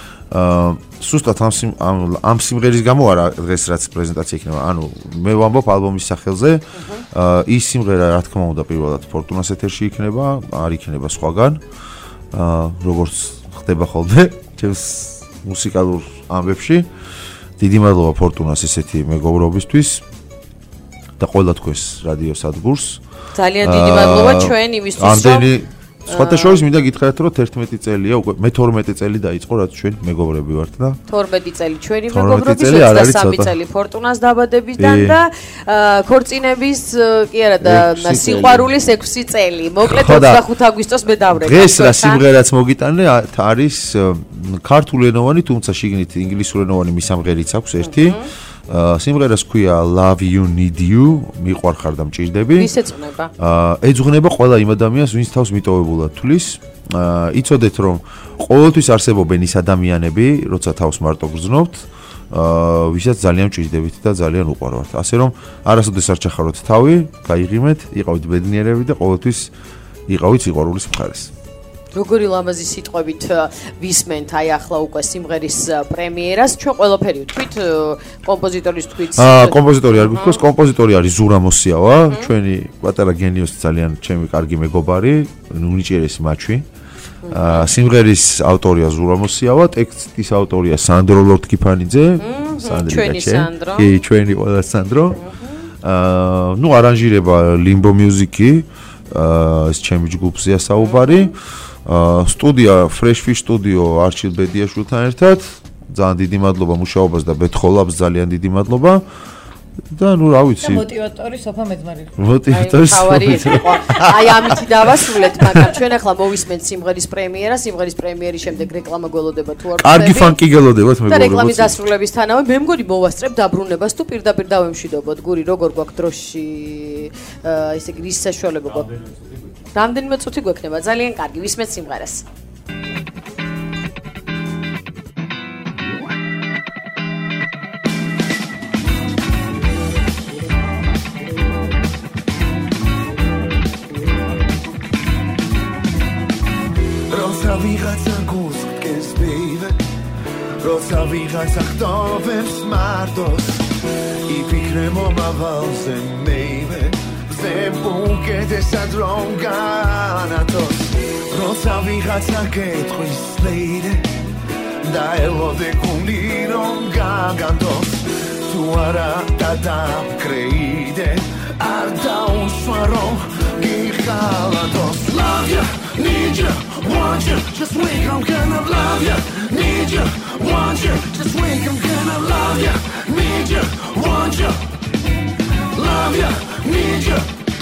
[SPEAKER 6] სუსტად ამ სიმღერის გამო არა დღეს რაც პრეზენტაცია იქნება, ანუ მე ვამბობ ალბომის სახელზე. ის სიმღერა რა თქმა უნდა პირველად ფორტუნას ეთერში იქნება, არ იქნება სხვაგან. როგორც ხდება ხოლმე ჩემს მუსიკალურ ამბებში. დიდი მადლობა ფორტუნას ესეთი მეგობრობისთვის და ყველა თქვენს რადიო სადგურს.
[SPEAKER 5] ძალიან დიდი მადლობა ჩვენ იმისთვის რომ
[SPEAKER 6] სხვათა შორის მინდა გითხრათ რომ 11 წელია უკვე მე 12 წელი დაიწყო რაც ჩვენ მეგობრები ვართ და
[SPEAKER 5] 12 წელი ჩვენი მეგობრობის 23 წელი ფორტუნას დაბადებიდან და ქორწინების კი არა და სიყვარულის 6 წელი მოკლედ 25 აგვისტოს მე დავრეკე
[SPEAKER 6] დღეს რა სიმღერაც მოგიტანე არის ქართულენოვანი თუმცა შიგნით ინგლისურენოვანი მისამღერიც აქვს ერთი სიმღერას ქვია Love You Need You მიყვარხარ და მჭირდები.
[SPEAKER 5] ვის ეძღვნება?
[SPEAKER 6] ეძღვნება ყველა იმ ადამიანს, ვინც თავს მიტოვებულად თვლის. იცოდეთ რომ ყოველთვის არსებობენ ის ადამიანები, როცა თავს მარტო გრძნობთ, ვისაც ძალიან მჭირდებით და ძალიან უყვარვართ. ასე რომ არასოდეს არ ჩახაროთ თავი, გაიღიმეთ, იყავით ბედნიერები და ყოველთვის იყავით სიყვარულის მხარეს.
[SPEAKER 5] როგორი ლამაზი სიტყვებით ვისმენთ აი ახლა უკვე სიმღერის პრემიერას ჩვენ ყველაფერი ვთქვით კომპოზიტორის თქვით
[SPEAKER 6] კომპოზიტორი არ გიქოს კომპოზიტორი არის ზურა მოსიავა ჩვენი პატარა გენიოსი ძალიან ჩემი კარგი მეგობარი უნიჭიერესი მაჩვი სიმღერის ავტორია ზურა მოსიავა ტექსტის ავტორია სანდრო ლორთქიფანიძე
[SPEAKER 5] ჩვენი სანდრო
[SPEAKER 6] კი ჩვენი ყველა სანდრო ნუ არანჟირება limbo music-ი ეს ჩემი ჯგუფზეა საუბარი სტუდია Fresh Fish Studio არჩილ ბედიაშვილთან ერთად ძალიან დიდი მადლობა მუშაობას და ბეთხოვლაბს ძალიან დიდი მადლობა და ნუ რა ვიცი
[SPEAKER 7] მოტივატორი სოფა მეძმარი
[SPEAKER 6] მოტივატორი
[SPEAKER 5] აი ამითი დავასრულეთ მაგრამ ჩვენ ახლა მოვისმენთ სიმღერის პრემიერა სიმღერის პრემიერის შემდეგ რეკლამა გველოდება თუ არ
[SPEAKER 6] კარგი ფანკი გელოდებათ მეგობრებო
[SPEAKER 5] და რეკლამის დასრულებისთანავე მე მგონი მოვასწრებ დაბრუნებას თუ პირდაპირ დავემშვიდობოთ გური როგორ გვაქვს დროში ესე იგი რის საშუალება გვაქვს რამდენიმე წუთი გვექნება ძალიან კარგი ვისმენთ სიმღერას
[SPEAKER 3] როცა ვიღაცა გულს ბეივე როცა ვიღაცა ხტოვებს მარტოს იფიქრე მომავალზე მეივე Uketesad ronganatos Rosa vigatsa ketris leide Da elode kumli rongagantos Tu ara tatam creide Arda uswaro gichalatos Love ya, need ya, want ya Just wake, I'm gonna love ya Need ya, want ya Just wake, I'm gonna love ya Need ya, want ya Love ya, need ya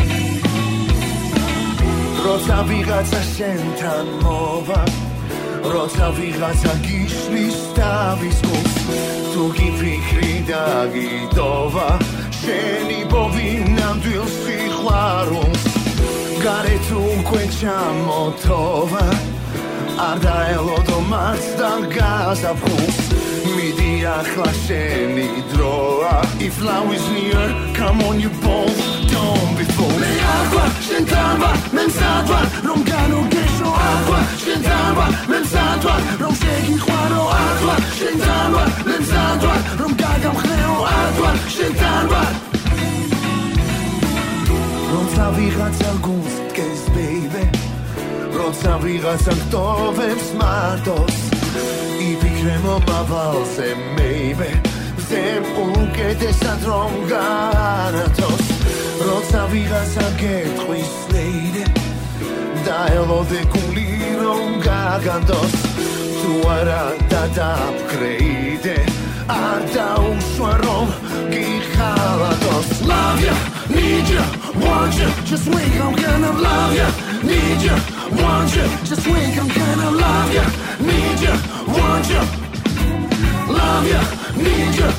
[SPEAKER 3] Roța vigața șentan mova Roța vigața gishlis taviskus Tu gifikri da gidova Sheni bovinam dvil sihlarus Gare tu quecha motova Arda elodomats da gazapus Midi achla sheni droa If love is near, come on you both Don't be fooled Agua, shentava, mensatva Rom ganu gesho agua Shentava, mensatva Rom shegi juano agua Roța viața gust kes baby Roța viața ktovებს matos Ipikremo mavalse maybe Zem uketesat რომ განათოს Roța viața გეტყვის lady და ელოდე გული რომ გაგანდოს თუ არა დადაფკრეიდე არ დაუშვა რომ გიხალატოს Love ya, need ya, want ya Just wink, I'm gonna love ya Need ya, want ya Just wink, I'm gonna love ya Need ya, want ya Love ya, need ya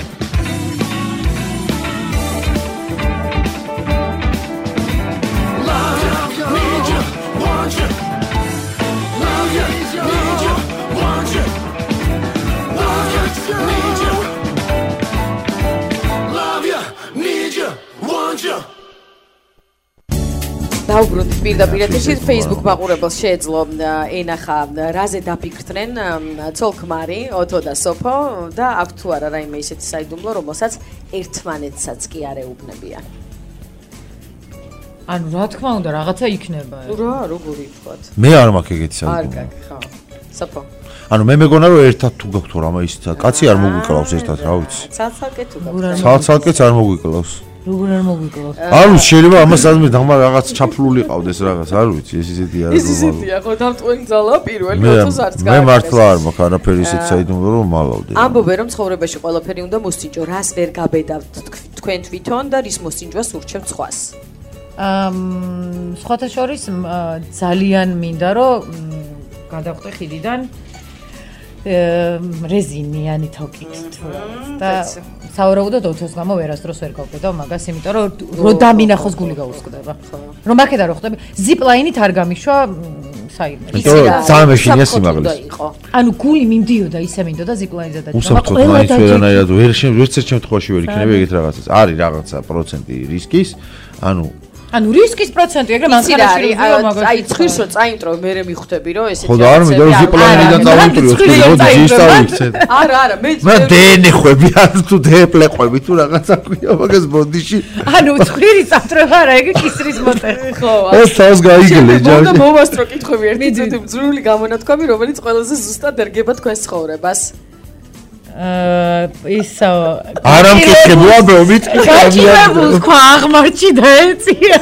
[SPEAKER 3] Love ya, need ya, want ya Love ya, need ya, want ya Love ya, need ya Love ya, need ya, want ya
[SPEAKER 5] დაუბრუნდით პირდაპირ ეთერში Facebook მაყურებელს შეეძლო ენახა რაზე დაფიქრდნენ ცოლ-ქმარი ოთო და სოფო და აქვთ თუ არა რაიმე ისეთი საიდუმლო რომელსაც ერთმანეთსაც კი არ ეუბნებიან.
[SPEAKER 7] ანუ რა თქმა უნდა რაღაცა იქნება.
[SPEAKER 5] რა როგორი თქვათ?
[SPEAKER 6] მე არ მაქვს ეგეთი საიდუმლო.
[SPEAKER 5] არ გაქვს ხო. სოფო.
[SPEAKER 6] ანუ მე მეგონა რომ ერთად თუ გაქვთ რამე ის კაცი არ მოგვიკლავს ერთად რა ვიცი.
[SPEAKER 5] ცალ-ცალკე თუ გაქვთ.
[SPEAKER 6] ცალ-ცალკეც არ მოგვიკლავს.
[SPEAKER 7] როგორ არ მოგვიკლავს?
[SPEAKER 6] არ ვიცი შეიძლება ამას ადმე დამარ რაღაც ჩაფლული ყავდეს რაღაც არ ვიცი ეს ისეთი არის.
[SPEAKER 5] ის ისეთია ხო დამტყველი ძალა პირველი ოთოს არც
[SPEAKER 6] გაიგე. მე მართლა არ მაქვს არაფერი ისეთი საიდუმლო რომ მალავდე.
[SPEAKER 5] ამბობენ რომ ცხოვრებაში ყველაფერი უნდა მოსინჯო, რას ვერ გაბედავთ თქვენ თვითონ და რის მოსინჯვას ურჩევთ სხვას.
[SPEAKER 7] სხვათა შორის ძალიან მინდა რომ გადავხტე ხიდიდან რეზინიანი თოკით და საუბრობდოთ ოთოს გამო ვერასდროს ვერ გავყიდავ მაგას, იმიტომ რომ დამინახოს გული გაუსკდება. რომ აქედან რო ხტები, ზიპლაინით არ გამიშვა საერთოდ.
[SPEAKER 6] ძალიან მეშინია სიმაღლე.
[SPEAKER 7] ანუ გული მიმდიოდა, ისე მინდოდა ზიპლაინზე და
[SPEAKER 6] უსაფრთხოდ მაინც ვერანაირად ვერც შემთხვევაში ვერ იქნება ეგეთ რაღაცას. არის რაღაცა პროცენტი რისკის,
[SPEAKER 7] ანუ რისკის პროცენტი ეგრე მანქანაში
[SPEAKER 5] აი ცხირს რო წაიმტრო მე მიხვდები რომ ესეთი
[SPEAKER 6] ხო და არ მინდა რომ ზიპლაინიდან წავიმტრივო ჯიშ წავიქცეთ
[SPEAKER 5] არა
[SPEAKER 6] მე დენეხვები არ თუ დეპლეყვები თუ რაღაცა ქვია მაგას ბოდიში
[SPEAKER 7] ანუ ცხირი წავტრება რა ეგ კისრის მოტერი
[SPEAKER 5] ხო
[SPEAKER 6] ეს თავს გაიგლე
[SPEAKER 5] ჯერ და მოვასტრო კითხვები ერთი წუთი მძრული გამონათქვამი რომელიც ყველაზე ზუსტად ერგება თქვენს ცხოვრებას
[SPEAKER 7] ისო
[SPEAKER 6] არ ამკითხებულა ბეობით
[SPEAKER 7] გაკილებულ თქვა აღმარჩი და ეწია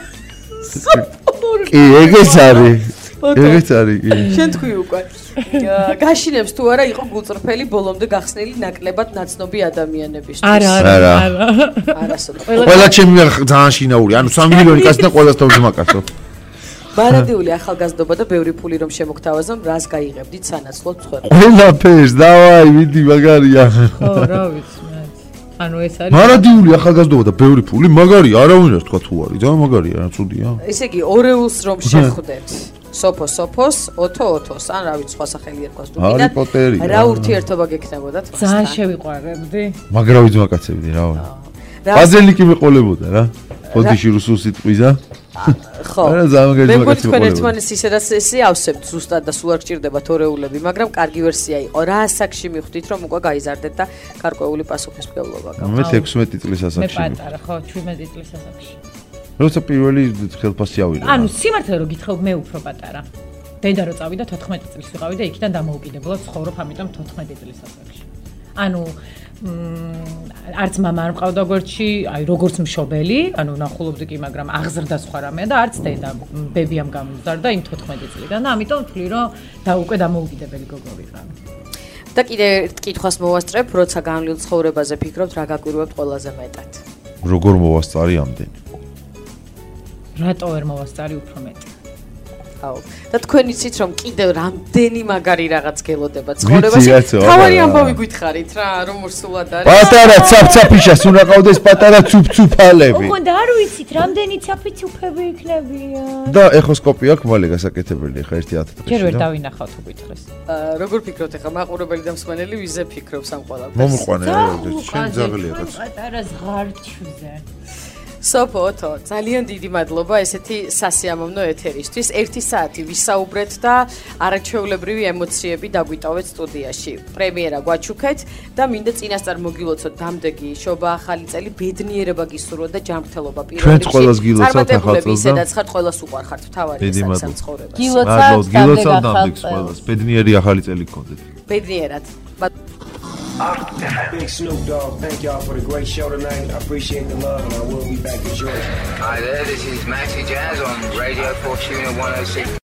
[SPEAKER 6] კი ეგეც არის კი
[SPEAKER 5] შენ თქვი უკვე გაშინებს თუ არა იყო გულწრფელი ბოლომდე გახსნილი ნაკლებად ნაცნობი ადამიანებისთვის
[SPEAKER 7] არა
[SPEAKER 6] ყველა ჩემი ძალიან შინაური ანუ 3 მილიონი კაცი და ყველას თავს მაკაცო
[SPEAKER 5] ბარადიული ახალგაზრდობა და ბევრი ფული რომ შემოგთავაზო, რას გაიღებდით სანაცვლოდ ცხოვრება?
[SPEAKER 6] ყველაფერს, დავაი, მიდი მაგარია.
[SPEAKER 7] ხო, რა ვიცი, მე. ანუ ეს არის
[SPEAKER 6] ბარადიული ახალგაზრდობა და ბევრი ფული, მაგარია, არავინ არ თქვა თუ არის, ძალიან მაგარია, რა ცუდია.
[SPEAKER 5] ესე იგი, ორეულს რომ შეხვდეთ, სოფოს, ოთოს, ან რა ვიცი, სხვა სახელი ერქვა სტუდენტად.
[SPEAKER 6] ჰარი პოტერი.
[SPEAKER 5] რა ურთიერთობა გექნებოდა თქვენ?
[SPEAKER 7] ძალიან შევიყვარებდი.
[SPEAKER 6] მაგრავითი მაკაცებდი, რა. ბაზელიკი მეყოლებოდა რა. ხოდიში რუსულ სიტყვისა.
[SPEAKER 5] ხო. მე მგონი თქვენ ერთმანეთს ისედაც ესე ავსებთ ზუსტად და სულ არ გჭირდებათ ორეულები, მაგრამ კარგი ვერსია იყო. რა ასაკში მიხვდით რომ უკვე გაიზარდეთ და გარკვეული პასუხისმგებლობა გაქვთ?
[SPEAKER 6] მე 16 წლის ასაკში.
[SPEAKER 7] მე პატარა, ხო, 17 წლის ასაკში.
[SPEAKER 6] როცა პირველი ხელფასი ავიდა.
[SPEAKER 7] ანუ სიმართლე რო გითხრობ, მე უფრო პატარა. დედა რო წავიდა 14 წლის ვიყავი და იქიდან დამოუკიდებლად ცხოვრობ, ამიტომ 14 წლის ასაკში. ანუ არც მამა არ მყავდა გვერდში, აი როგორც მშობელი, ანუ ნახულობდი კი, მაგრამ აღზრდა სხვა რამეა და არც დედა ბებიამ გამიზარდა იმ 14 წლიდან და ამიტომ ვთვლი რომ და უკვე დამოუკიდებელი გოგო ვიყავი. და კიდე ერთ კითხვას მოვასწრებ, როცა განვლილ ცხოვრებაზე ფიქრობთ, რა გაგვირვებთ ყველაზე მეტად?
[SPEAKER 6] როგორ მოვასწარი ამდენი?
[SPEAKER 7] რატო ვერ მოვასწარი უფრო მეტი?
[SPEAKER 5] აუ და თქვენ იცით რომ კიდევ რამდენი მაგარი რაღაც გელოდება ცხოვრებაში თავარი ამბავი გითხარით რა რომ სულად არის
[SPEAKER 6] პატარა ცაფცაფიშას უნდა ყავდეს პატარა ცუფცუფალები
[SPEAKER 7] ხო და არ ვიცით რამდენი ცაფცუფები იქნებიან
[SPEAKER 6] და ეხოსკოპი აქვს მალე გასაკეთებელი ხა ერთი 10 წელი
[SPEAKER 7] ჯერ ვერ დავინახავთ უკითხეს
[SPEAKER 5] როგორ ფიქრობთ ხა მაყურებელი და მსმენელი ვიზე ფიქრობს ამ ყველაფერს
[SPEAKER 6] მომყვანე შენ ძაღლია კაც
[SPEAKER 7] პატარა ზღარჩვზე
[SPEAKER 5] სოფოთო, ძალიან დიდი მადლობა ესეთი სასიამოვნო ეთერისთვის. 1 საათი ვისაუბრეთ და არაჩვეულებრივი ემოციები დაგვიტოვეთ სტუდიაში. პრემიერა გვაჩუქეთ და მინდა წინასწარ მოგილოცოთ დამდეგი შობა ახალი წელი, ბედნიერება გისურვოთ და ჯანმრთელობა პირველ რიგში.
[SPEAKER 6] ჩვენც ყველას გილოცავთ ახალ წელს და
[SPEAKER 5] ისედაც ხართ ყველას უყვარხართ თავარი სამცხოვრებაში.
[SPEAKER 7] გილოცავთ
[SPEAKER 6] დამდეგს ყველას. ბედნიერი ახალი წელი გქონდეთ.
[SPEAKER 5] ბედნიერად.
[SPEAKER 1] Big Snoop Dogg, thank y'all for the great show tonight. I appreciate the love and I will be back in Georgia.
[SPEAKER 2] Hi there, this is Maxi Jazz on Radio Fortuna 106.